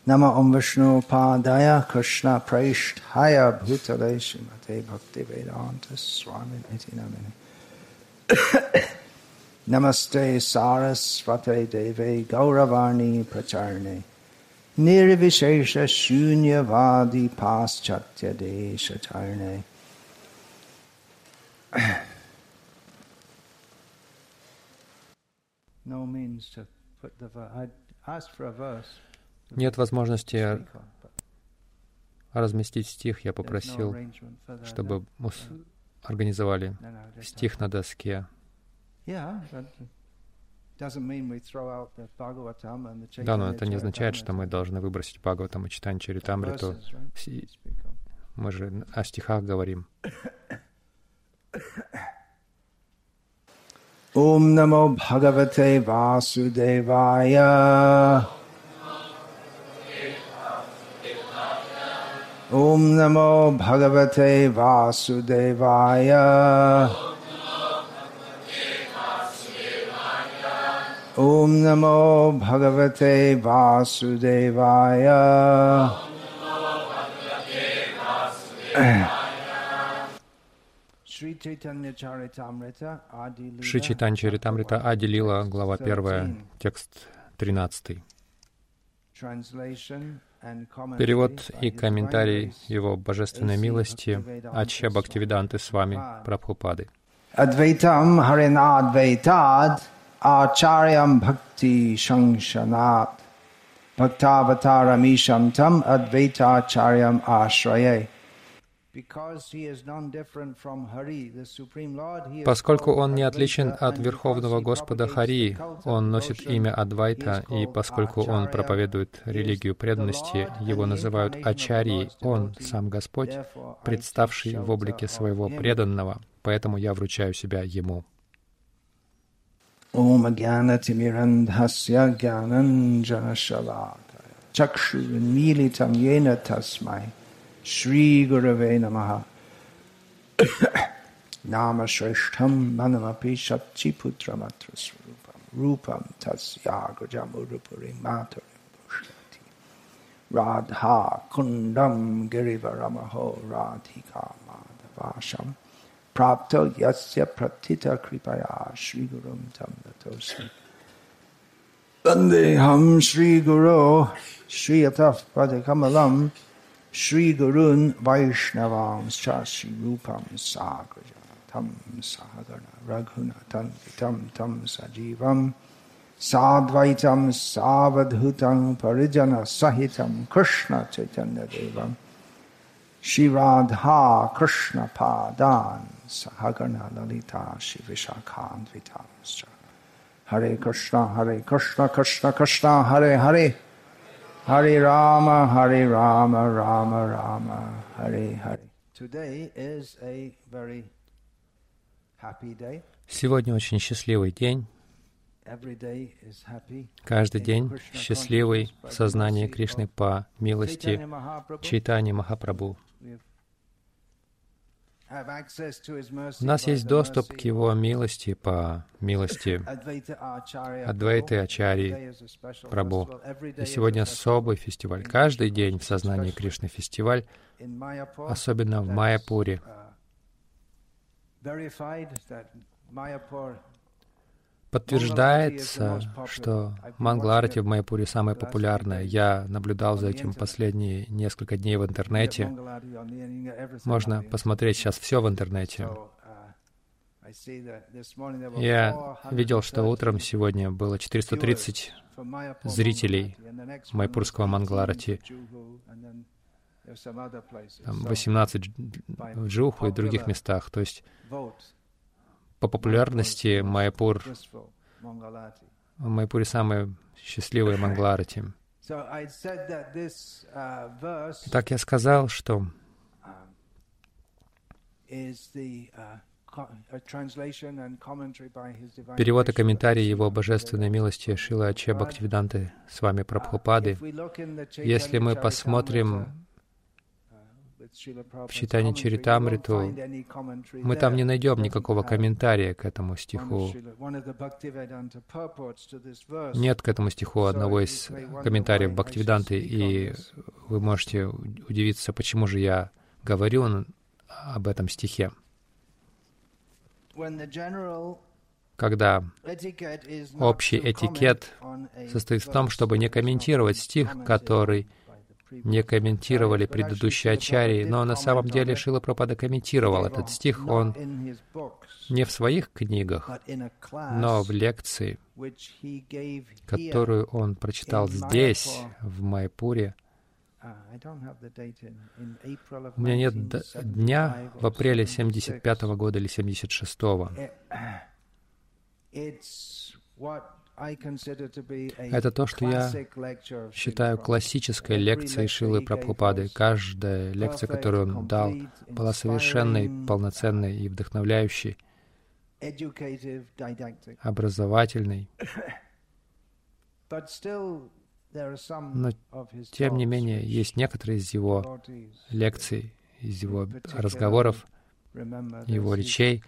Nama Om Vishnu Padaya Krishna Praishthaya Bhutale Srimate Bhaktivedanta Swami Niti Namine Namaste Sarasvate Deve Gauravarni Pracharne Nirvishesha Shunyavadi Paschatya Desha No means to put the verse. I'd asked for a verse. Нет возможности разместить стих. Я попросил, чтобы организовали стих на доске. Да, но это не означает, что мы должны выбросить Бхагаватам и Чайтанья Чаритамриту. Мы же о стихах говорим. Om Namo Bhagavate Vasudevaya. Om Namo Bhagavate Vasudevaya. Om Namo Bhagavate Vasudevaya. Шри Чайтанья Чаритамрита Ади Лила, глава 1, текст 13. Перевод и комментарий его божественной милости Ачья Бхактивиданты Свами Прабхупады. Адвайтам Харинадвайтад Ачарьям Бхакти Шаншанат Бхактаватарамишам Там Адвайтачарьям Ашрае. Поскольку он не отличен от Верховного Господа Хари, он носит имя Адвайта, и поскольку он проповедует религию преданности, его называют Ачарьей, он, сам Господь, представший в облике своего преданного, поэтому я вручаю себя ему. Shri Gurave Namaha Nama Shreshtham Manamapi Shatchi Putra Matra Swarupam Rupam Tasya Grajamurupurim Matarim Dushnati Radha Kundam Girivaramaho Radhika Madhavasham Prapto Yasya Pratita Kripaya Shri Gurum Tam Datosi Vandeham Shri Guru Shri Ataf Padakamalam Shri Gurun Vaishnavanscha Shri Rupam Sagraja Tam Sahagana Raghunatam Vitam Tam Sajivam Sadvaitam Savadhutam Parijana Sahitam Krishna Chaitanya Devam Shri Radha Krishna Padan Sahagana Lalita Shri Vishakhan Vitamscha Hare Krishna Krishna Krishna Hare Hare Hare Rama, Rama Rama, Hare Hare. Today is a very happy day. Сегодня очень счастливый день. Каждый день счастливый в сознании Кришны по милости Чайтаньи Махапрабху. У нас есть доступ к Его милости по милости Адвайты Ачарьи Прабху. И сегодня особый фестиваль. Каждый день в сознании Кришны фестиваль, особенно в Майяпуре. Подтверждается, что Мангла-арати в Майяпуре самая популярная. Я наблюдал за этим последние несколько дней в интернете. Можно посмотреть сейчас все в интернете. Я видел, что утром сегодня было 430 зрителей майпурского Мангла-арати, 18 в Джуху и других местах. То есть по популярности в Майяпуре самые счастливые Мангла-арати. Итак, я сказал, что перевод и комментарий Его Божественной милости Шрилы Ачья Бхактивиданты Свами Прабхупады, если мы посмотрим в читании Чаритамриту мы там не найдем никакого комментария к этому стиху. Нет к этому стиху одного из комментариев Бхактивиданты, и вы можете удивиться, почему же я говорю об этом стихе. Когда общий этикет состоит в том, чтобы не комментировать стих, который не комментировали предыдущие ачарьи, но на самом деле Шрила Прабхупада комментировал этот стих, он не в своих книгах, но в лекции, которую он прочитал здесь, в Майяпуре. У меня нет дня в апреле 75-го года или 76-го. Это то, что я считаю классической лекцией Шрилы Прабхупады. Каждая лекция, которую он дал, была совершенной, полноценной и вдохновляющей, образовательной. Но, тем не менее, есть некоторые из его лекций, из его разговоров, его речей.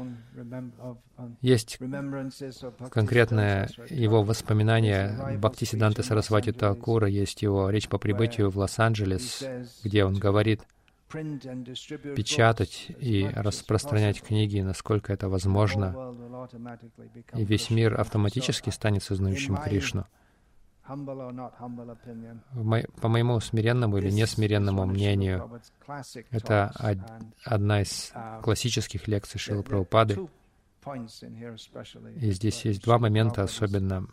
Есть конкретное его воспоминание Бхактисиддханты Сарасвати Такура, есть его речь по прибытию в Лос-Анджелес, где он говорит печатать и распространять книги, насколько это возможно, и весь мир автоматически станет сознающим Кришну. По моему смиренному или несмиренному мнению, это одна из классических лекций Шрилы Прабхупады. И здесь есть два момента особенно,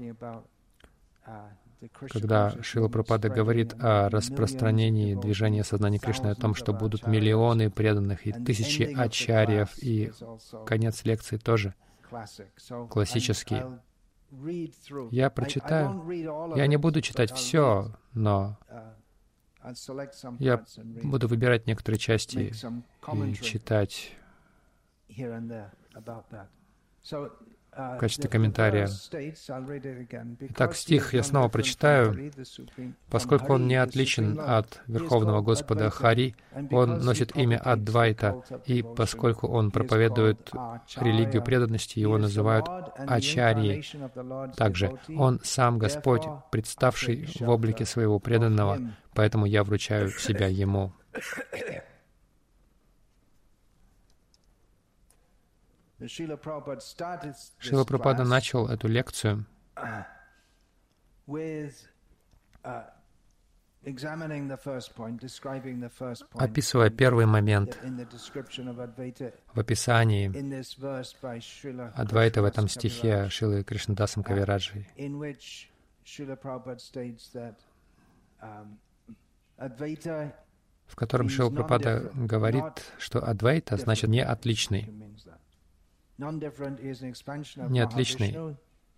когда Шрила Прабхупада говорит о распространении движения сознания Кришны, о том, что будут миллионы преданных и тысячи ачарьев, и конец лекции тоже классический. Я прочитаю. Я не буду читать все, но я буду выбирать некоторые части и читать в качестве комментария. Итак, стих я снова прочитаю. Поскольку он не отличен от Верховного Господа Хари, он носит имя Адвайта, и поскольку он проповедует религию преданности, его называют Ачарьей. Также он сам Господь, представший в облике своего преданного, поэтому я вручаю себя ему. Шрила Прабхупада начал эту лекцию описывая первый момент в описании Адвайта в этом стихе Шрилы Кришнадасом Кавираджи, в котором Шрила Прабхупада говорит, что Адвайта значит «не отличный». Не отличный.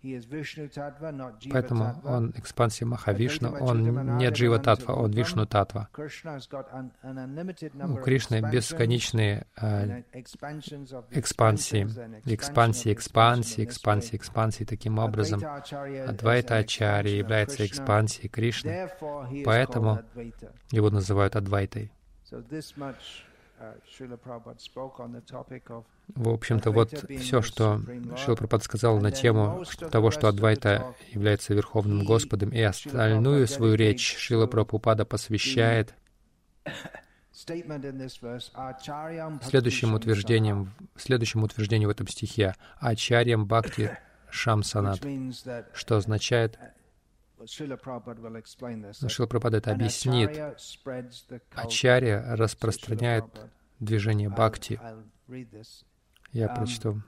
Поэтому он экспансия Махавишну, он не Джива Татва, он Вишну Татва. У Кришны бесконечные экспансии. Таким образом, Адвайта Ачарья является экспансией Кришны, поэтому его называют Адвайтой. В общем-то, вот все, что Шрила Прабхупада сказал на тему того, что Адвайта является Верховным Господом, и остальную свою речь Шрила Прабхупада посвящает следующему утверждению в этом стихе «Ачарьям Бхакти Шамсанат», что означает, Шрила Прабхупада это объяснит, Ачарья распространяет движение Бхакти. Я прочту.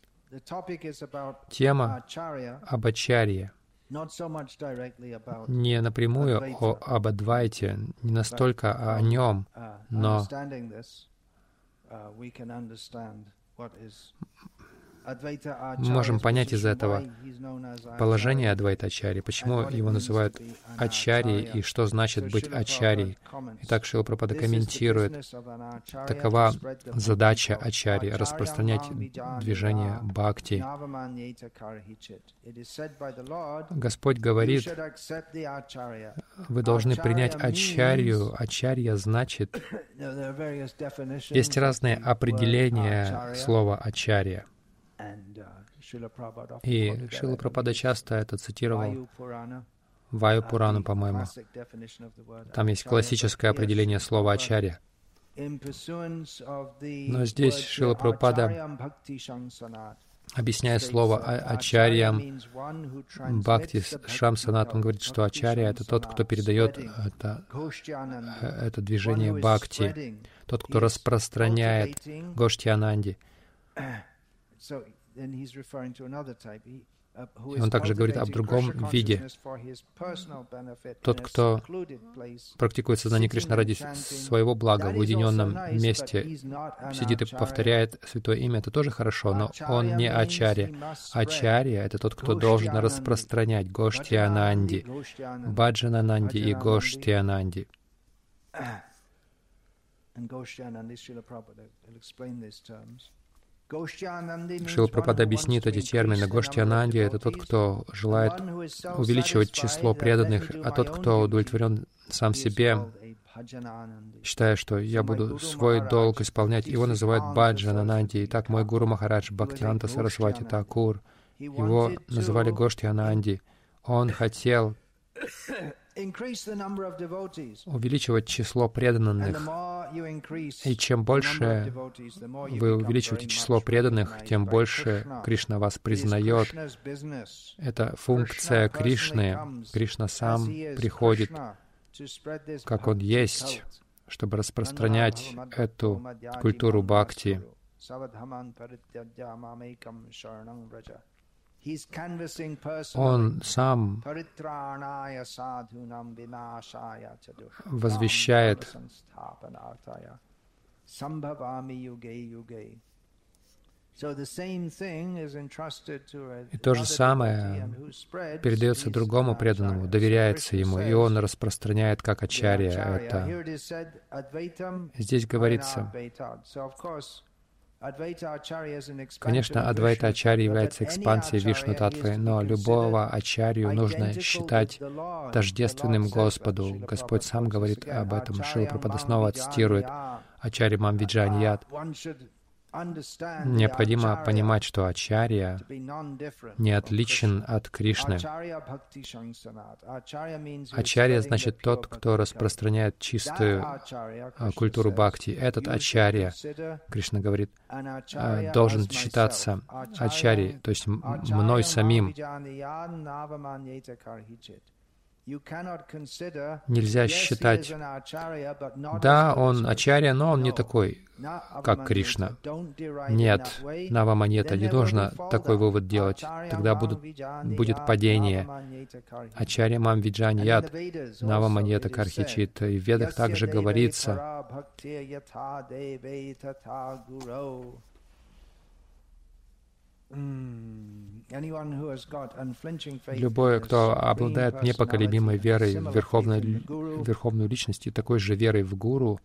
Тема об Ачарье. Не напрямую об Адвайте, не настолько о нем, но Мы можем понять из этого положение Адвайта Ачарьи, почему его называют Ачарьей и что значит быть Ачарьей. Итак, Шрила Прабхупада комментирует: такова задача Ачарьи — распространять движение бхакти. Господь говорит: вы должны принять Ачарью. Ачарья значит... Есть разные определения слова Ачарья. И Шрила Прабхупада часто это цитировал. Ваю Пурану, по-моему. Там есть классическое определение слова Ачарья. Но здесь Шрила Прабхупада, объясняя слово Ачарьям, Бхакти Шамсанат, он говорит, что Ачарья — это тот, кто передает это движение Бхакти, тот, кто распространяет Гоштхи-Ананди. И он также говорит об другом виде. Тот, кто практикует сознание Кришны ради своего блага в уединенном месте, сидит и повторяет святое имя, это тоже хорошо, но он не Ачарья. Ачарья — это тот, кто должен распространять Гоштхи-Ананди, Баджан-Ананди и Гоштхи-Ананди. Шрила Прабхупада объяснит эти термины. Гоштхи-Ананди — это тот, кто желает увеличивать число преданных, а тот, кто удовлетворен сам себе, считая, что я буду свой долг исполнять. Его называют Баджан-Ананди. Итак, мой гуру Махарадж Бхактивинода Сарасвати Такур, его называли Гоштхи-Ананди. Он хотел увеличивать число преданных. И чем больше вы увеличиваете число преданных, тем больше Кришна вас признает. Это функция Кришны. Кришна сам приходит, как Он есть, чтобы распространять эту культуру бхакти. Он сам возвещает. И то же самое передается другому преданному, доверяется ему, и он распространяет как Ачарья это. Здесь говорится, конечно, Адвайта Ачарья является экспансией Вишну Татвы, но любого Ачарью нужно считать тождественным Господу. Господь сам говорит об этом. Шрила Прабхупада снова цитирует Ачарья Мам Виджаньят. Необходимо понимать, что Ачарья не отличен от Кришны. Ачарья значит тот, кто распространяет чистую культуру бхакти. Этот Ачарья, Кришна говорит, должен считаться Ачарьей, то есть мной самим. Нельзя считать, да, он Ачарья, но он не такой, как Кришна. Нет, Наваманьета, не нужно такой вывод делать. Тогда будет падение. Ачарья Мам Виджаньят, Наваманьета Кархичит. И в Ведах также говорится, любой, кто обладает непоколебимой верой в верховную личность и такой же верой в Гуру,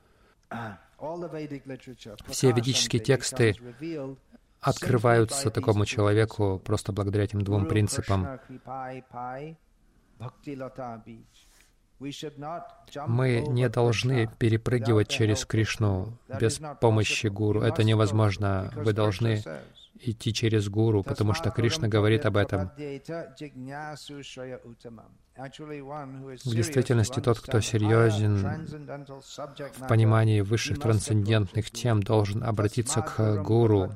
все ведические тексты открываются такому человеку просто благодаря этим двум принципам. Мы не должны перепрыгивать через Кришну без помощи Гуру. Это невозможно. Вы должны идти через Гуру, потому что Кришна говорит об этом. В действительности, тот, кто серьезен в понимании высших трансцендентных тем, должен обратиться к Гуру.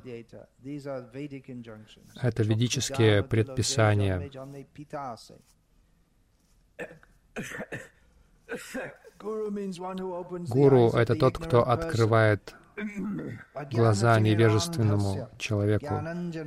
Это ведические предписания. Гуру — это тот, кто открывает глаза невежественному человеку.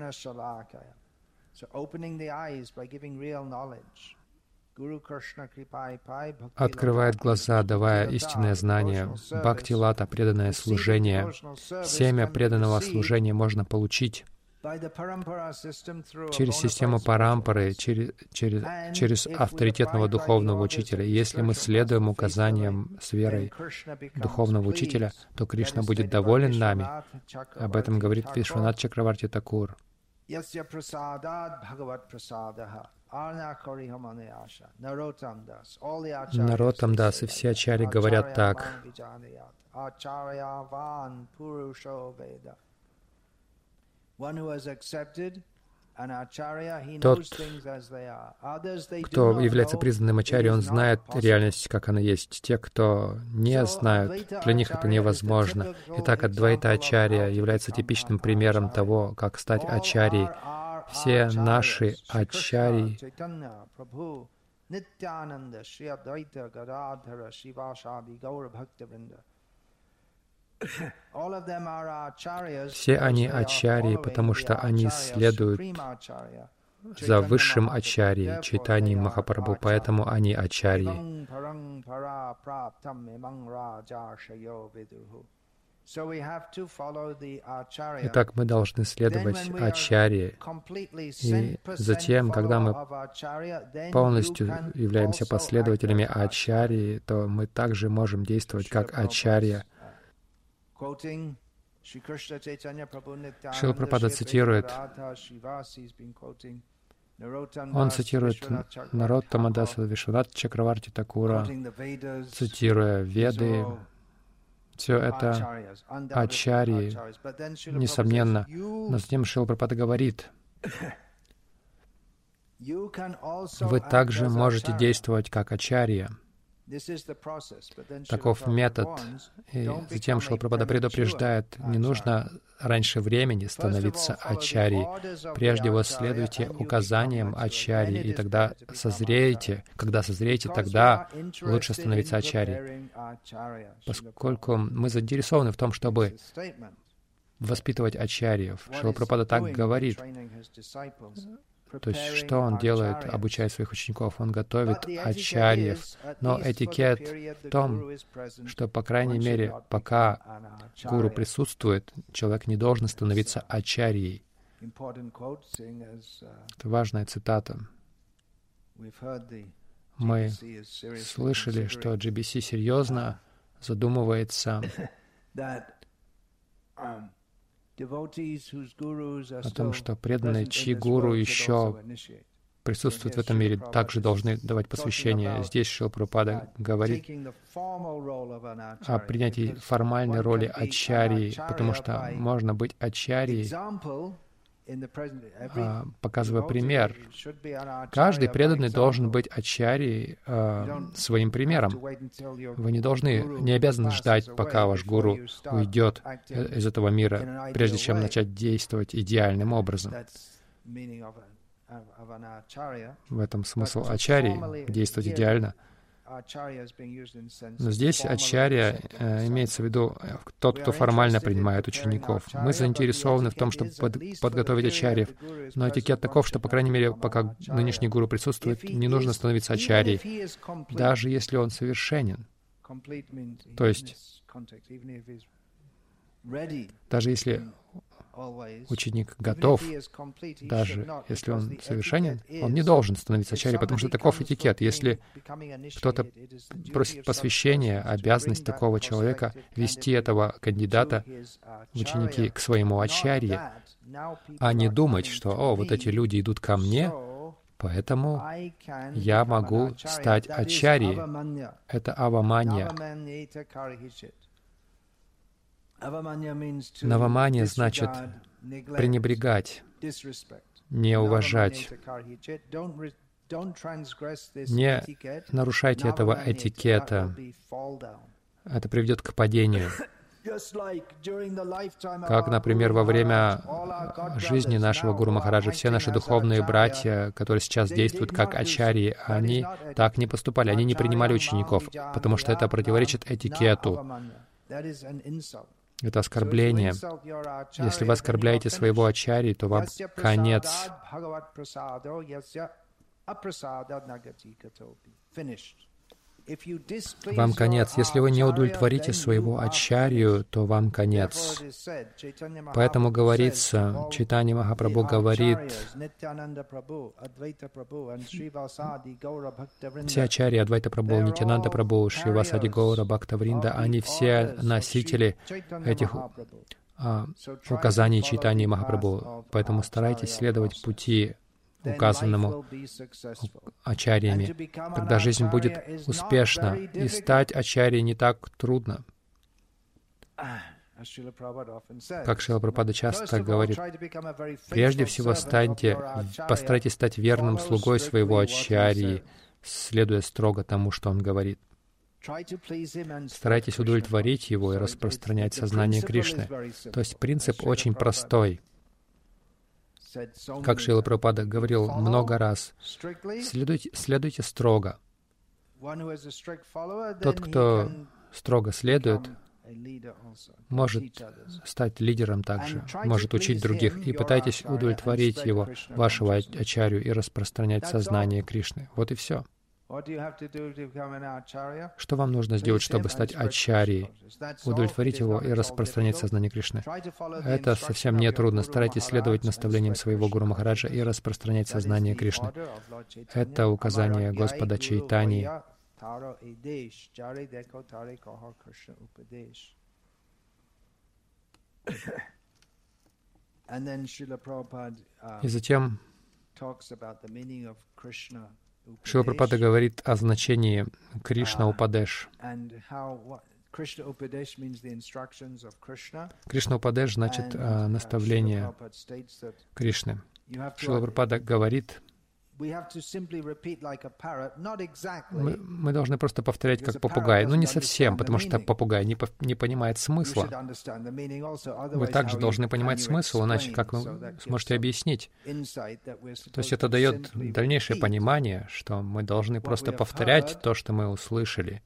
Открывает глаза, давая истинное знание. Бхакти-лата — преданное служение. Семя преданного служения можно получить через систему парампары, через авторитетного духовного учителя. Если мы следуем указаниям с верой духовного учителя, то Кришна будет доволен нами. Об этом говорит Вишванат Чакраварти Такур. Нароттам Дас и все ачарьи говорят так. Тот, кто является признанным ачарьей, он знает реальность, как она есть. Те, кто не знают, для них это невозможно. Итак, Адвайта Ачарья является типичным примером того, как стать ачарьей. Все наши ачарьи все они ачарьи, потому что они следуют за высшим ачарьей, Чайтаньей Махапрабху, поэтому они ачарьи. Итак, мы должны следовать ачарье. И затем, когда мы полностью являемся последователями ачарьи, то мы также можем действовать как ачарья. Шрила Прабхупада цитирует, он цитирует Нароттама Даса Вишванат Чакраварти Такура, цитируя Веды. Все это ачарьи, несомненно. Но затем Шрила Прабхупада говорит, вы также можете действовать как ачарья. Таков метод. И затем Шрила Прабхупада предупреждает, не нужно раньше времени становиться ачарьей. Прежде вы следуйте указаниям ачарьи, и тогда созреете. Когда созреете, тогда лучше становиться ачарьей. Поскольку мы заинтересованы в том, чтобы воспитывать ачарьев. Шрила Прабхупада так говорит. То есть, что он делает, обучая своих учеников? Он готовит ачарьев. Но этикет в том, что, по крайней мере, пока гуру присутствует, человек не должен становиться ачарьей. Это важная цитата. Мы слышали, что GBC серьезно задумывается о том, что преданные, чьи гуру еще присутствуют в этом мире, также должны давать посвящение. Здесь Шрила Прабхупада говорит о принятии формальной роли ачарьи, потому что можно быть ачарьей, показывая пример. Каждый преданный должен быть ачарьей своим примером. Вы не обязаны ждать, пока ваш гуру уйдет из этого мира, прежде чем начать действовать идеальным образом. В этом смысл ачарьи — действовать идеально. Но здесь ачарья имеется в виду тот, кто формально принимает учеников. Мы заинтересованы в том, чтобы подготовить ачарьев. Но этикет таков, что, по крайней мере, пока нынешний гуру присутствует, не нужно становиться ачарьей, даже если он совершенен. То есть, даже если ученик готов, даже если он совершенен, он не должен становиться ачарьей, потому что таков этикет. Если кто-то просит посвящения, обязанность такого человека вести этого кандидата в ученики к своему ачарье, а не думать, что вот эти люди идут ко мне, поэтому я могу стать ачарьей. Это аваманья. Наваманья значит пренебрегать, не уважать. Не нарушайте этого этикета. Это приведет к падению. Как, например, во время жизни нашего Гуру Махараджа все наши духовные братья, которые сейчас действуют как ачарьи, они так не поступали, они не принимали учеников, потому что это противоречит этикету. Это оскорбление. Если вы оскорбляете своего ачарьи, то вам конец. Вам конец. Если вы не удовлетворите своего ачарью, то вам конец. Поэтому говорится, Чайтанья Махапрабху говорит, все ачарьи Адвайта Прабху, Нитьянанда Прабху, Шривасади Гаура Бхактавринда, они все носители этих указаний Чайтаньи Махапрабху. Поэтому старайтесь следовать пути, указанному ачарьями. Тогда жизнь будет успешна, и стать ачарьей не так трудно. Как Шрила Прабхупада часто говорит, прежде всего постарайтесь стать верным слугой своего ачарьи, следуя строго тому, что он говорит. Старайтесь удовлетворить его и распространять сознание Кришны. То есть принцип очень простой. Как Шрила Прабхупада говорил много раз, следуйте строго. Тот, кто строго следует, может стать лидером также, может учить других. И пытайтесь удовлетворить его, вашего ачарью, и распространять сознание Кришны. Вот и все. Что вам нужно сделать, чтобы стать ачарьей? Удовлетворить его и распространять сознание Кришны. Это совсем не трудно. Старайтесь следовать наставлениям своего Гуру Махараджа и распространять сознание Кришны. Это указание Господа Чайтаньи. И затем Шрила Прабхупада говорит о значении Кришна Упадеш. Кришна Упадеш значит наставление Кришны. Шрила Прабхупада говорит, мы должны просто повторять как попугай. Ну, не совсем, потому что попугай не понимает смысла. Вы также должны понимать смысл, иначе как вы сможете объяснить? То есть это дает дальнейшее понимание, что мы должны просто повторять то, что мы услышали.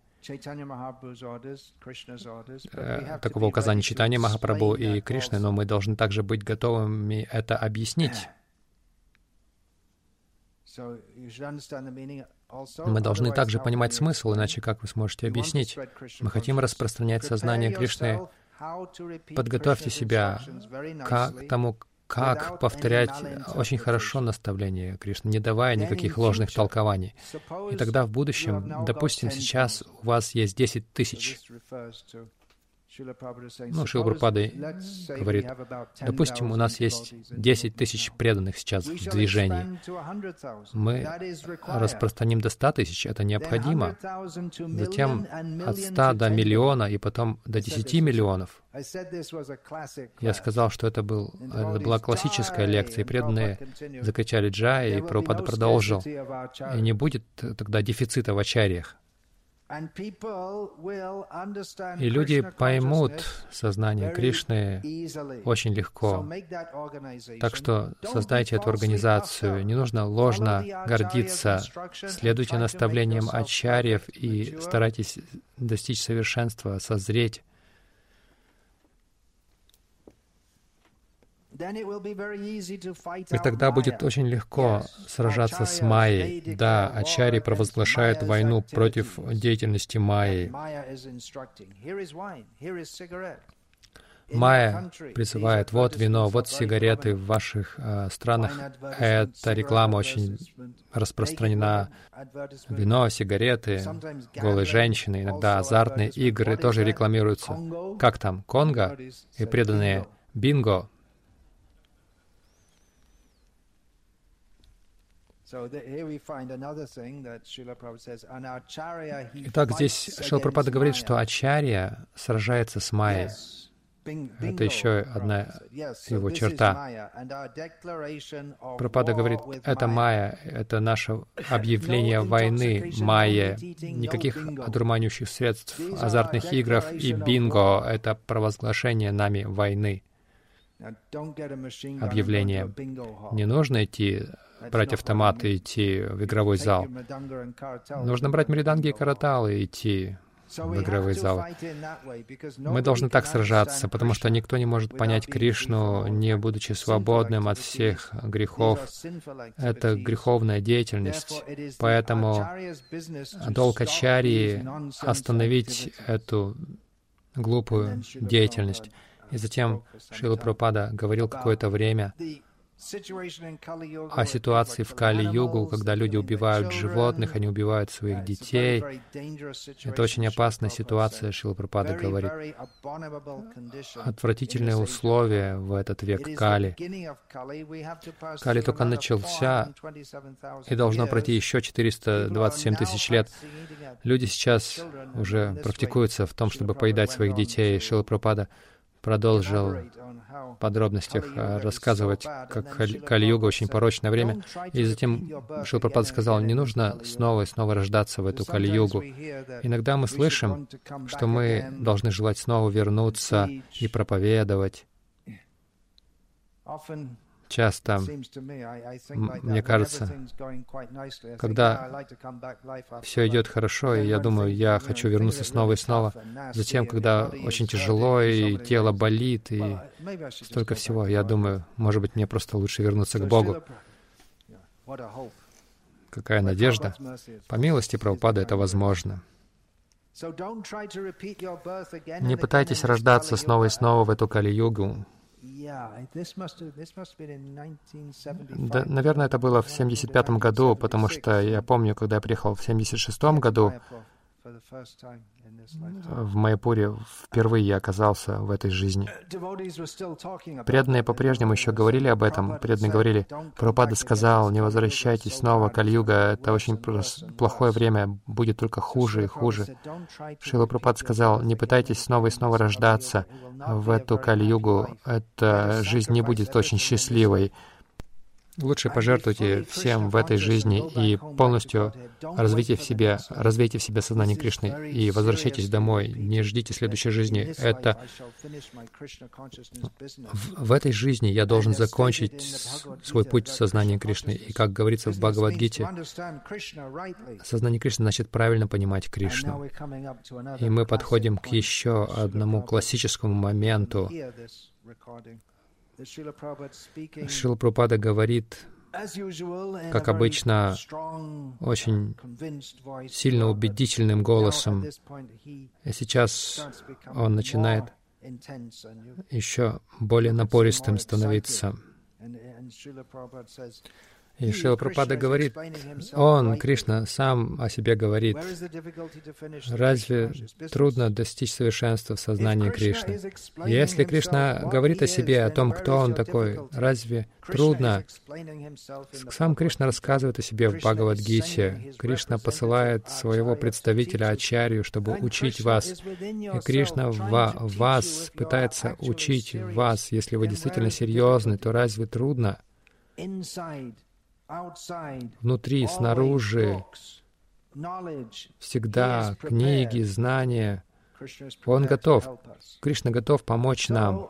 Такого указания Чайтаньи Махапрабху и Кришны, но мы должны также быть готовыми это объяснить. Мы должны также понимать смысл, иначе как вы сможете объяснить? Мы хотим распространять сознание Кришны. Подготовьте себя к тому, как повторять очень хорошо наставление Кришны, не давая никаких ложных толкований. И тогда в будущем, допустим, сейчас у вас есть 10 тысяч. Ну, Шрила Прабхупада говорит, допустим, у нас есть 10 тысяч преданных сейчас в движении. Мы распространим до 100 тысяч, это необходимо. Затем от 100 до миллиона, и потом до 10 миллионов. Я сказал, что это была классическая лекция, и преданные закричали «Джай», и Прабхупада продолжил. И не будет тогда дефицита в ачарьях. И люди поймут сознание Кришны очень легко. Так что создайте эту организацию. Не нужно ложно гордиться. Следуйте наставлениям ачарьев и старайтесь достичь совершенства, созреть. И тогда будет очень легко сражаться с Майей. Да, ачарьи провозглашают войну против деятельности Майи. Майя призывает, вот вино, вот сигареты в ваших странах. Эта реклама очень распространена. Вино, сигареты, голые женщины, иногда азартные игры тоже рекламируются. Как там? Конго и преданные бинго. Итак, здесь Шрила Прабхупада говорит, что ачарья сражается с Майей. Это еще одна его черта. Прабхупада говорит, это Майя, это наше объявление войны Майе. Никаких одурманивающих средств, азартных игр и бинго — это провозглашение нами войны. Объявление. Не нужно идти брать автомат и идти в игровой зал. Нужно брать мриданги и караталы и идти в игровые залы. Мы должны так сражаться, потому что никто не может понять Кришну, не будучи свободным от всех грехов. Это греховная деятельность. Поэтому долг ачарьи — остановить эту глупую деятельность. И затем Шрила Прабхупада говорил какое-то время о ситуации в Кали-югу, когда люди убивают животных, они убивают своих детей. Это очень опасная ситуация, Шрила Прабхупада говорит. Отвратительные условия в этот век Кали. Кали только начался, и должно пройти еще 427 тысяч лет. Люди сейчас уже практикуются в том, чтобы поедать своих детей. Шрила Прабхупада продолжил в подробностях рассказывать, как Кали-юга очень порочное время. И затем Шрила Прабхупада сказал, не нужно снова и снова рождаться в эту Кали-югу. Иногда мы слышим, что мы должны желать снова вернуться и проповедовать. Часто, мне кажется, когда все идет хорошо, и я думаю, я хочу вернуться снова и снова. Затем, когда очень тяжело, и тело болит, и столько всего, я думаю, может быть, мне просто лучше вернуться к Богу. Какая надежда! По милости Прабхупады это возможно. Не пытайтесь рождаться снова и снова в эту Кали-югу. Да, наверное, это было в 1975 году, потому что я помню, когда я приехал в 1976 году, в Майяпуре впервые я оказался в этой жизни. Преданные по-прежнему еще говорили об этом. Преданные говорили, Прабхупада сказал, не возвращайтесь снова, Кали-юга, это очень плохое время, будет только хуже и хуже. Шрила Прабхупада сказал, не пытайтесь снова и снова рождаться в эту Кали-югу, эта жизнь не будет очень счастливой. Лучше пожертвуйте всем в этой жизни и полностью развейте в себе сознание Кришны и возвращайтесь домой. Не ждите следующей жизни. Это в этой жизни я должен закончить свой путь в сознании Кришны. И как говорится в Бхагавад-гите, сознание Кришны значит правильно понимать Кришну. И мы подходим к еще одному классическому моменту. Шрила Прабхупада говорит, как обычно, очень сильно убедительным голосом. И сейчас он начинает еще более напористым становиться. И Шрила Прабхупада говорит, он, Кришна, сам о себе говорит, разве трудно достичь совершенства в сознании Кришны? Если Кришна говорит о себе, о том, кто он такой, разве трудно? Сам Кришна рассказывает о себе в Бхагавад-гите. Кришна посылает своего представителя Ачарью, чтобы учить вас. И Кришна в вас пытается учить вас. Если вы действительно серьезны, то разве трудно? Внутри, снаружи, всегда книги, знания. Он готов. Кришна готов помочь нам.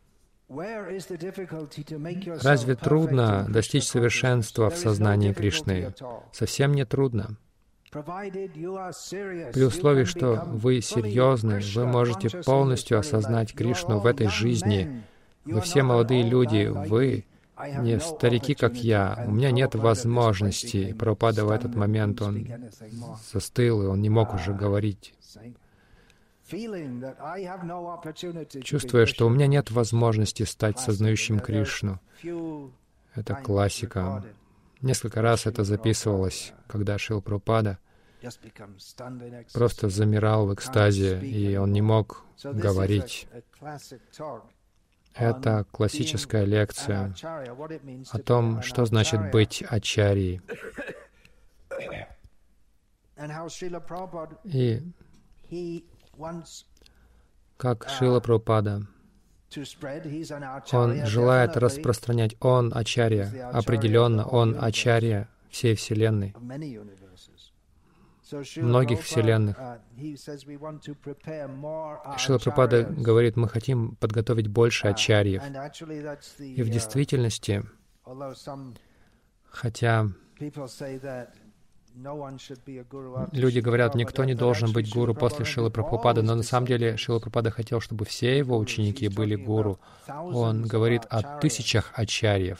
Разве трудно достичь совершенства в сознании Кришны? Совсем не трудно. При условии, что вы серьезны, вы можете полностью осознать Кришну в этой жизни. Вы все молодые люди, вы не старики, как я. У меня нет возможности. Прабхупада в этот момент, он застыл, и он не мог уже говорить. Чувствуя, что у меня нет возможности стать сознающим Кришну. Это классика. Несколько раз это записывалось, когда Шрила Прабхупада просто замирал в экстазе, и он не мог говорить. Это классическая лекция о том, что значит быть ачарьей. И как Шрила Прабхупада, он желает распространять, он ачарья, определенно, он ачарья всей Вселенной, многих вселенных. Шрила Прабхупада говорит, мы хотим подготовить больше ачарьев. И в действительности, хотя Люди говорят, никто не должен быть гуру после Шрилы Прабхупады, но на самом деле Шрила Прабхупада хотел, чтобы все его ученики были гуру. Он говорит о тысячах ачарьев.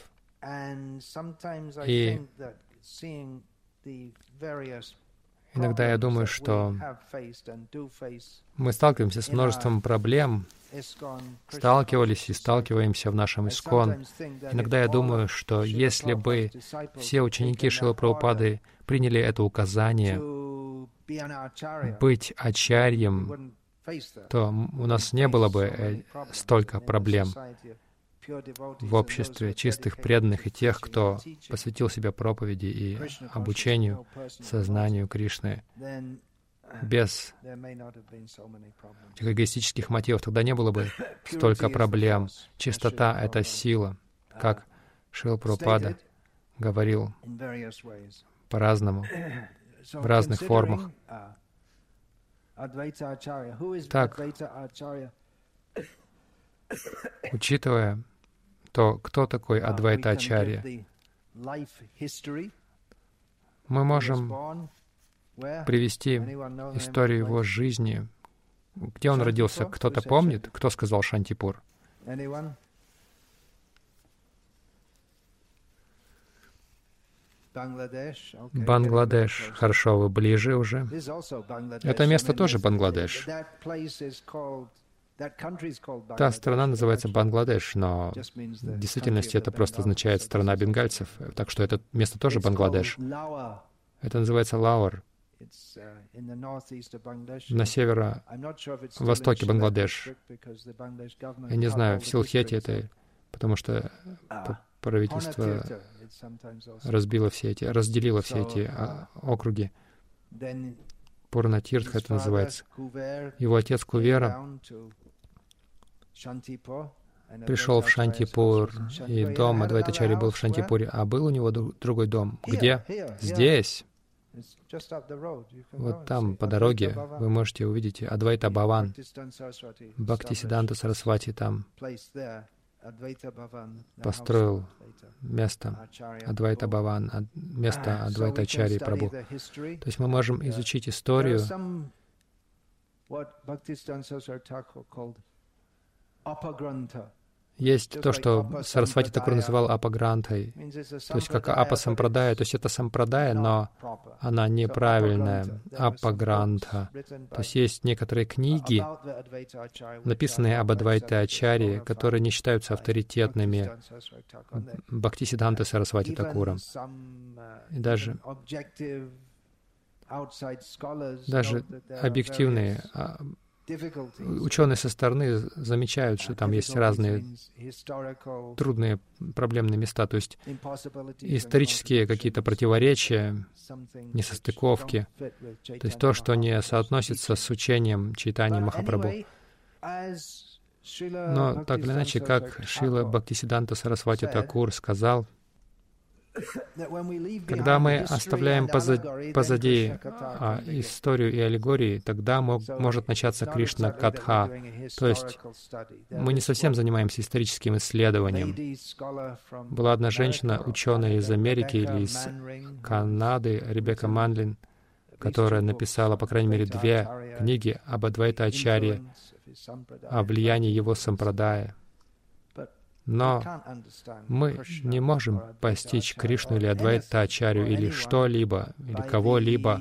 И иногда я думаю, что мы сталкиваемся с множеством проблем, сталкивались и сталкиваемся в нашем ИСККОН. Иногда я думаю, что если бы все ученики Шрилы Прабхупады приняли это указание быть ачарьем, то у нас не было бы столько проблем в обществе чистых преданных и тех, кто посвятил себя проповеди и обучению, сознанию Кришны. Без этих эгоистических мотивов тогда не было бы столько проблем. Чистота — это сила, как Шрила Прабхупада говорил по-разному, в разных формах. Так, учитывая то, кто такой Адвайта Ачарья, мы можем привести историю его жизни. Где он родился? Кто-то помнит? Кто сказал Шантипур? Бангладеш. Хорошо, вы ближе уже. Это место тоже Бангладеш. Та страна называется Бангладеш, но в действительности это просто означает «страна бенгальцев», так что это место тоже Бангладеш. Это называется Лаур, на северо-востоке Бангладеш. Я не знаю, в Силхете это, потому что правительство разделило все эти округи. Пурна-Тиртха это называется. Его отец Кувера пришел в Шантипур, и дом Адвайтачарьи был в Шантипуре. А был у него другой дом. Где? Здесь. Вот там, по дороге, вы можете увидеть Адвайта Бхаван. Бхактисиданта Сарасвати там построил место Адвайта Бхаван, место Адвайта Ачарьи Прабху. То есть мы можем изучить историю. Есть то, что Сарасвати Такур называл апагрантой, то есть как апа-сампрадая, то есть это сампрадая, но она неправильная, апагранта. То есть есть некоторые книги, написанные об Адвайте Ачарье, которые не считаются авторитетными Бхактисиданта Сарасвати Такуром. И даже объективные ученые со стороны замечают, что там есть разные трудные проблемные места, то есть исторические какие-то противоречия, несостыковки, то есть то, что не соотносится с учением Чайтаньи Махапрабху. Но так или иначе, как Шрила Бхактисиданта Сарасвати Такур сказал, когда мы оставляем позади историю и аллегории, тогда может начаться Кришна Катха. То есть мы не совсем занимаемся историческим исследованием. Была одна женщина, ученая из Америки или из Канады, Ребекка Манлин, которая написала, по крайней мере, 2 книги об Адвайта Ачарье, о влиянии его сампрадая. Но мы не можем постичь Кришну или Адвайта Ачарью или что-либо, или кого-либо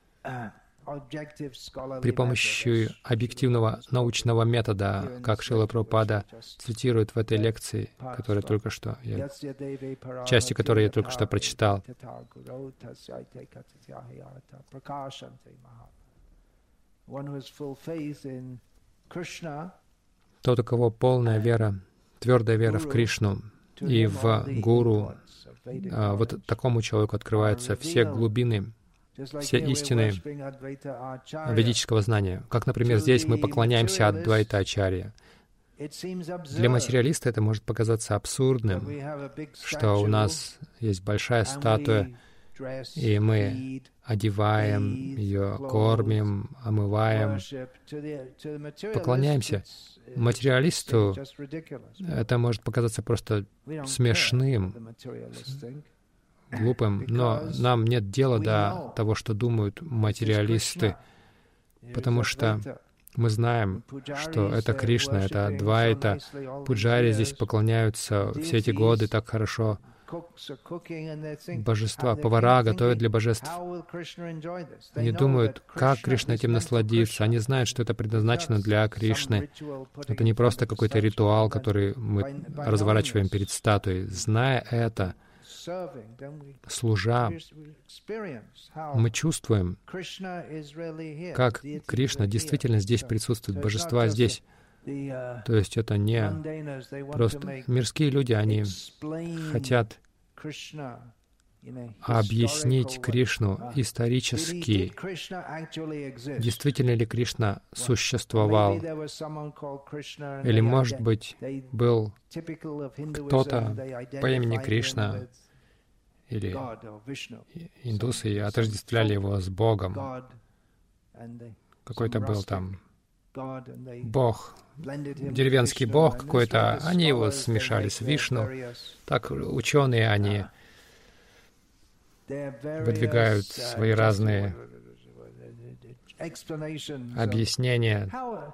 при помощи объективного научного метода, как Шрила Прабхупада цитирует в этой лекции, которая только что, частью которой я только что прочитал. Тот, у кого полная вера, твердая вера в Кришну и в Гуру, вот такому человеку открываются все глубины, все истины ведического знания. Как, например, здесь мы поклоняемся Адвайта Ачарье. Для материалиста это может показаться абсурдным, что у нас есть большая статуя, и мы одеваем ее, кормим, омываем, поклоняемся. Материалисту это может показаться просто смешным. глупым, но нам нет дела до того, что думают материалисты, потому что мы знаем, что это Кришна, это Адвайта. Пуджари здесь поклоняются все эти годы так хорошо. Божества, повара готовят для божеств. Они думают, как Кришна этим насладится. Они знают, что это предназначено для Кришны. Это не просто какой-то ритуал, который мы разворачиваем перед статуей. Зная это, служа, мы чувствуем, как Кришна действительно здесь присутствует, божества здесь. То есть это не просто мирские люди, они хотят объяснить Кришну исторически. Действительно ли Кришна существовал? Или, может быть, был кто-то по имени Кришна, или индусы отождествляли его с Богом. Какой-то был там бог, деревенский бог какой-то, они его смешали с Вишну. Так ученые, они выдвигают свои разные объяснения.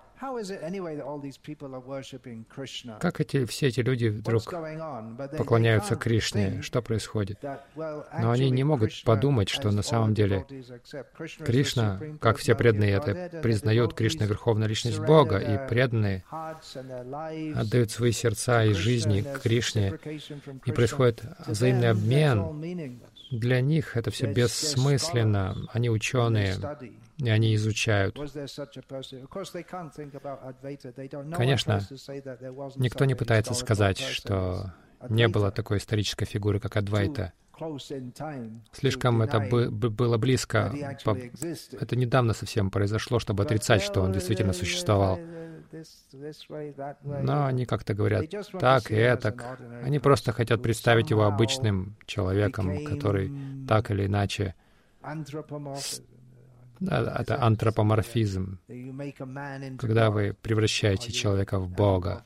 Как все эти люди вдруг поклоняются Кришне? Что происходит? Но они не могут подумать, что на самом деле Кришна, как все преданные это признают, Кришна — Верховная Личность Бога, и преданные отдают свои сердца и жизни Кришне, и происходит взаимный обмен. Для них это все бессмысленно. Они ученые, и они изучают. Конечно, никто не пытается сказать, что не было такой исторической фигуры, как Адвайта. Слишком это было близко. Это недавно совсем произошло, чтобы отрицать, что он действительно существовал. Но они как-то говорят так и этак. Они просто хотят представить его обычным человеком, который так или иначе... Это антропоморфизм, когда вы превращаете человека в Бога.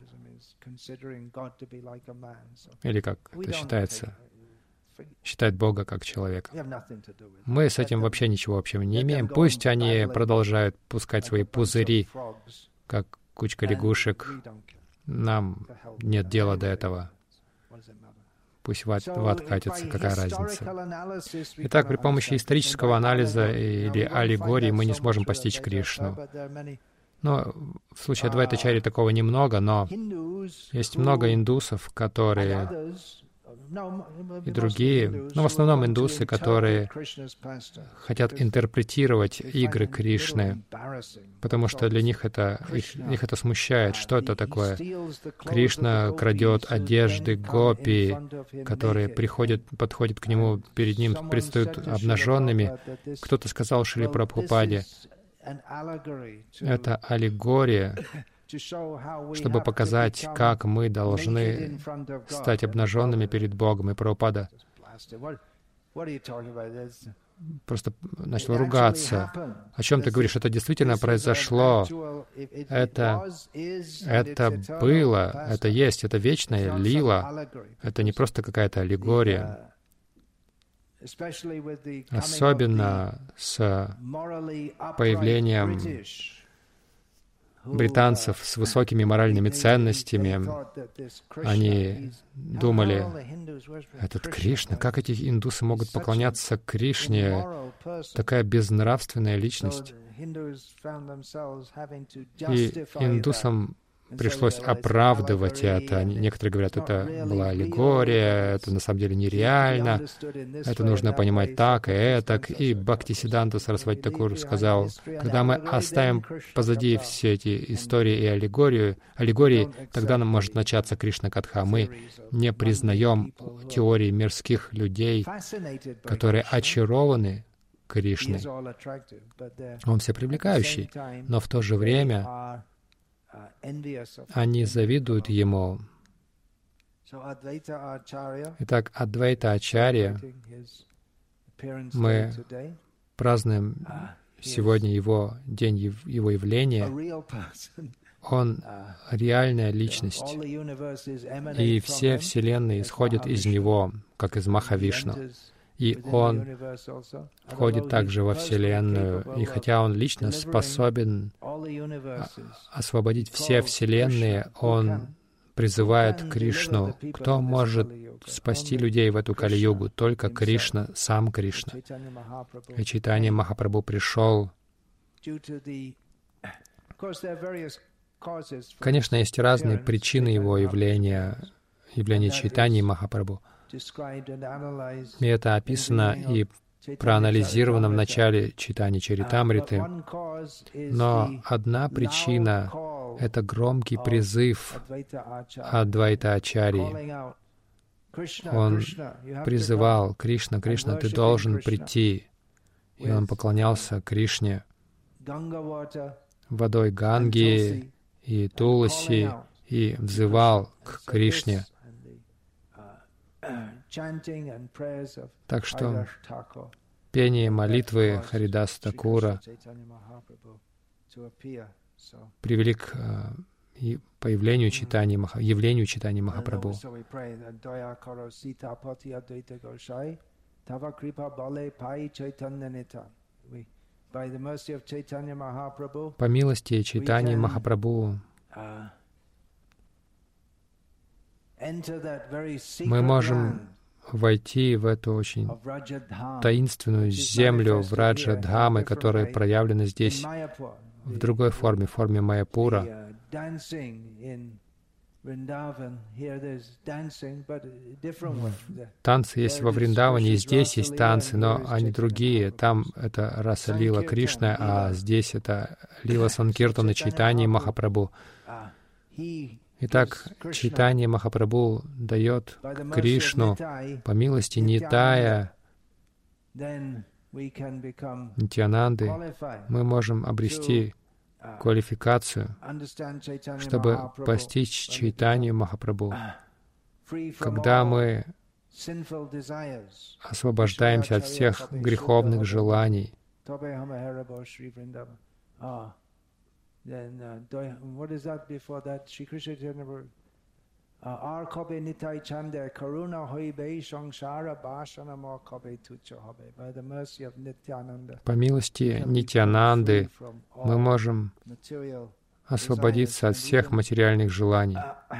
Или как это считается? Считать Бога как человека. Мы с этим вообще ничего общего не имеем. Пусть они продолжают пускать свои пузыри, как кучка лягушек. Нам нет дела до этого. Пусть в ад катится, какая разница. Итак, при помощи исторического анализа или аллегории мы не сможем постичь Кришну. Но в случае Адвайтачарьи такого немного, но есть много индусов, которые... и другие, но в основном индусы, которые хотят интерпретировать игры Кришны, потому что для них их это смущает. Что это такое? Кришна крадет одежды гопи, которые подходят к нему, перед ним предстают обнаженными. Кто-то сказал Шриле Прабхупаде, это аллегория, чтобы показать, как мы должны стать обнаженными перед Богом. И Прабхупада просто начал ругаться. О чем ты говоришь? Это действительно произошло. Это было, это есть, это вечная лила. Это не просто какая-то аллегория. Особенно с появлением британцев с высокими моральными ценностями. Они думали, этот Кришна, как эти индусы могут поклоняться Кришне? Такая безнравственная личность. И индусам пришлось оправдывать это. Некоторые говорят, это была аллегория, это на самом деле нереально, это нужно понимать так и этак. И Бхактисиддханта Сарасвати Такур сказал, когда мы оставим позади все эти истории и аллегории, тогда нам может начаться Кришна-катха. Мы не признаем теории мирских людей, которые очарованы Кришной. Он всепривлекающий, но в то же время они завидуют ему. Итак, Адвайта Ачарья, мы празднуем сегодня его день, его явления. Он реальная личность, и все вселенные исходят из него, как из Махавишну. и Он входит также во Вселенную. И хотя Он лично способен освободить все Вселенные, Он призывает Кришну. Кто может спасти людей в эту Кали-югу? Только Кришна, сам Кришна. И Чайтанья Махапрабху пришел. Конечно, есть разные причины его явления Чайтаньи Махапрабху. И это описано и проанализировано в начале Чайтаньи Чаритамриты. Но одна причина — это громкий призыв Адвайта Ачарьи. Он призывал: «Кришна, Кришна, ты должен прийти». И он поклонялся Кришне водой Ганги и Туласи и взывал к Кришне. Так что пение молитвы Харидаса Такура привели к появлению явлению Чайтаньи Махапрабху. По милости Чайтаньи Махапрабху мы можем войти в эту очень таинственную землю Враджа-дхамы, которые проявлены здесь в другой форме, в форме Майяпура. Танцы есть во Вриндаване, и здесь есть танцы, но они другие. Там это раса Лила Кришна, а здесь это Лила Санкиртана Чайтаньи Махапрабху. Итак, Чайтанья Махапрабху дает Кришну по милости Нитая, Нитьянанды. Мы можем обрести квалификацию, чтобы постичь Чайтанью Махапрабху. Когда мы освобождаемся от всех греховных желаний, then what is that before that? Shri Krishna Chaitanya ar kobe nitai chande karuna hoibe samsara bashana mo kobe tucha hobe. By the mercy of Nityananda. По милости Нитьянанды мы можем освободиться от всех материальных желаний.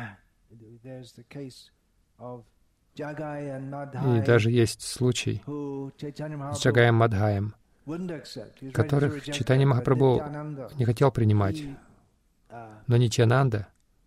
И даже есть случай с Джагаем Мадхаем, которых Чайтанья Махапрабху не хотел принимать. Но Нитьянанда,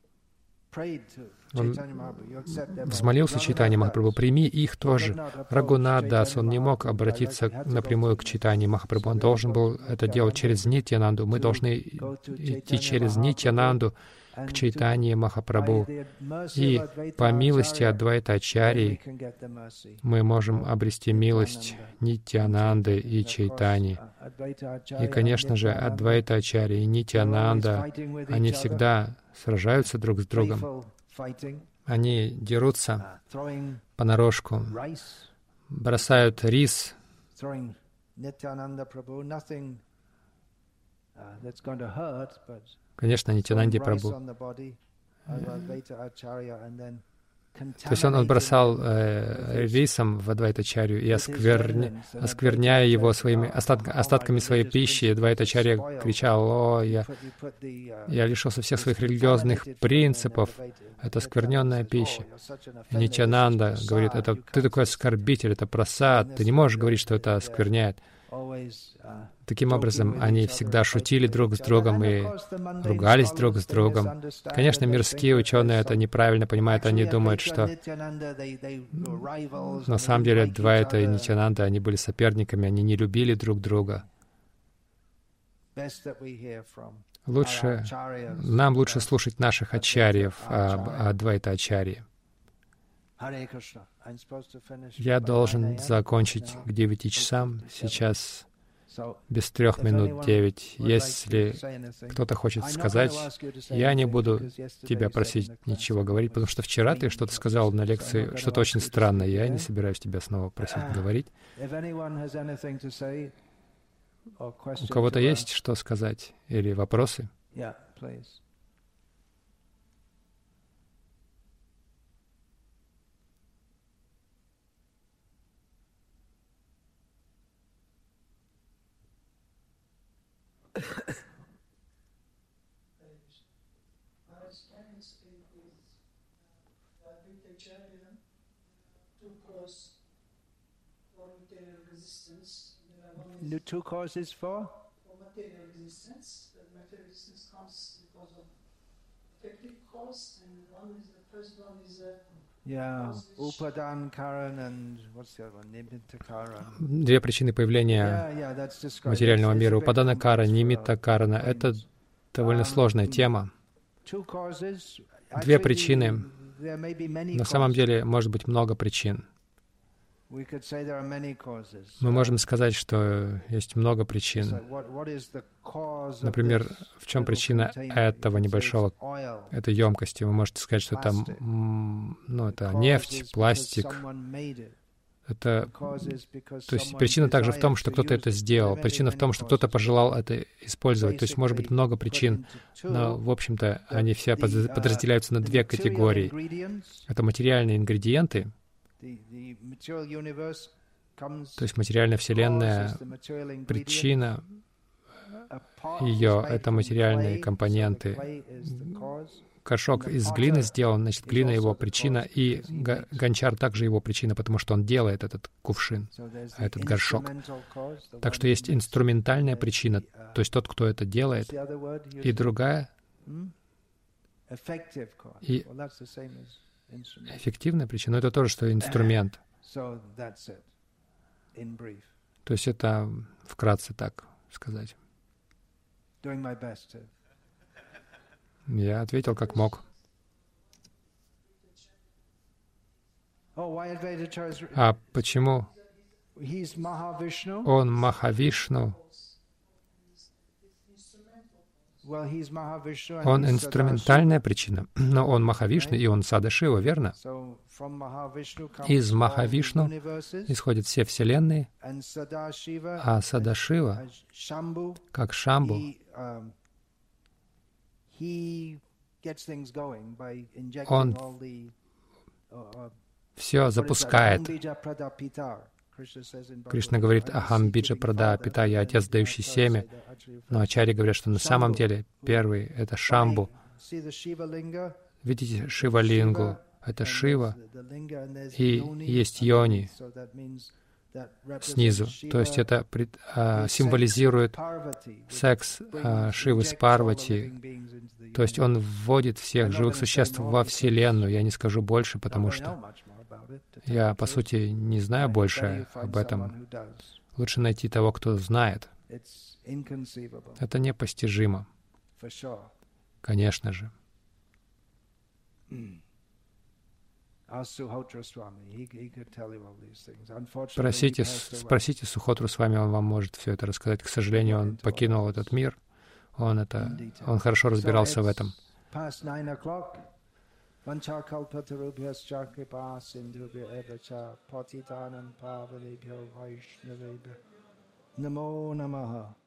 он взмолился Чайтанье Махапрабху: «Прими их тоже». Рагунат Дас, он не мог обратиться напрямую к Чайтанье Махапрабху, он должен был это делать через Нитьянанду. Мы должны идти через Нитьянанду к Чайтанье Махапрабху. И по милости Адвайта Ачарьи мы можем обрести милость Нитьянанды и Чайтаньи. И, конечно же, Адвайта Ачарьи и Нитьянанда, они всегда сражаются друг с другом. Они дерутся понарошку, бросают рис. Конечно, Нитьянанде Прабху. То есть он бросал рисом в Адвайтачарью и, оскверняя его своими остатками своей пищи, Адвайтачарья кричал: «О, я лишился всех своих религиозных принципов, это оскверненная пища». И Нитьянанда говорит: «Это ты такой оскорбитель, это прасад, ты не можешь говорить, что это оскверняет». Таким образом, они всегда шутили друг с другом и ругались друг с другом. Конечно, мирские ученые это неправильно понимают, они думают, что на самом деле Адвайта и Нитьянанда, они были соперниками, они не любили друг друга. Нам лучше слушать наших ачарьев, Адвайта Ачарьи. Я должен закончить к 9 часам. Сейчас без 3 минут 9. Если кто-то хочет сказать, я не буду тебя просить ничего говорить, потому что вчера ты что-то сказал на лекции, что-то очень странное. Я не собираюсь тебя снова просить говорить. У кого-то есть что сказать или вопросы? The two causes for? For material existence. The material existence comes because of effective cause, and the first one is Yeah, Upadan Karan and what's the other one? Nimitta Karan. Две причины появления материального мира. Упадана кара, нимитта карана. Это довольно сложная тема. Две причины. На самом деле, может быть много причин. Мы можем сказать, что есть много причин. Например, в чем причина этого небольшого, этой емкости? Вы можете сказать, что это, это нефть, пластик. То есть причина также в том, что кто-то это сделал. Причина в том, что кто-то пожелал это использовать. То есть может быть много причин, но, в общем-то, они все подразделяются на две категории. Это материальные ингредиенты. То есть материальная Вселенная, причина ее — это материальные компоненты. Горшок из глины сделан, значит, глина — его причина, и гончар также его причина, потому что он делает этот кувшин, этот горшок. Так что есть инструментальная причина, то есть тот, кто это делает, и другая и эффективная причина, но это тоже, что инструмент. То есть это вкратце так сказать. Я ответил как мог. А почему он Махавишну? Он инструментальная причина, но он Махавишну, и он Садашива, верно? Из Махавишну исходят все вселенные, а Садашива, как Шамбу, он все запускает. Кришна говорит: «Ахам биджа прада пита», я отец, дающий семя. Но ачарьи говорят, что на самом деле первый — это Шамбу. Видите Шива-лингу? Это Шива, и есть йони снизу. То есть это символизирует секс Шивы с Парвати. То есть он вводит всех живых существ во Вселенную. Я не скажу больше, потому что я, по сути, не знаю больше об этом. Лучше найти того, кто знает. Это непостижимо. Конечно же. Спросите Сухотру Свами, он вам может все это рассказать. К сожалению, он покинул этот мир. Он хорошо разбирался в этом. Намо намаха.